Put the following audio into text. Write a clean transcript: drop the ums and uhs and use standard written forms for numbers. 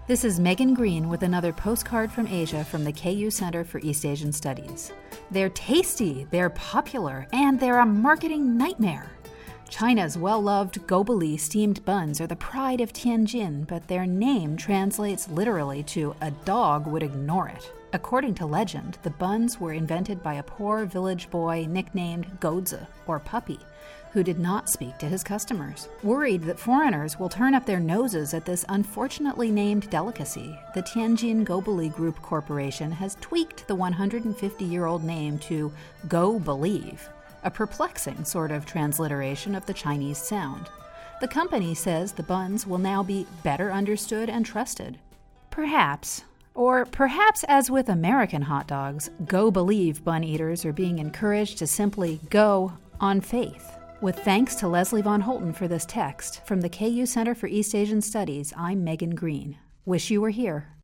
This is Megan Green with another postcard from Asia from the KU Center for East Asian Studies. They're tasty, they're popular, and they're a marketing nightmare. China's well-loved Gobeli steamed buns are the pride of Tianjin, but their name translates literally to "a dog would ignore it." According to legend, the buns were invented by a poor village boy nicknamed Gozi, or Puppy, who did not speak to his customers. Worried that foreigners will turn up their noses at this unfortunately named delicacy, the Tianjin Gobeli Group Corporation has tweaked the 150-year-old name to Go Believe, a perplexing sort of transliteration of the Chinese sound. The company says the buns will now be better understood and trusted. Perhaps. Or perhaps, as with American hot dogs, Go Believe bun eaters are being encouraged to simply go on faith. With thanks to Leslie Von Holten for this text, from the KU Center for East Asian Studies, I'm Megan Green. Wish you were here.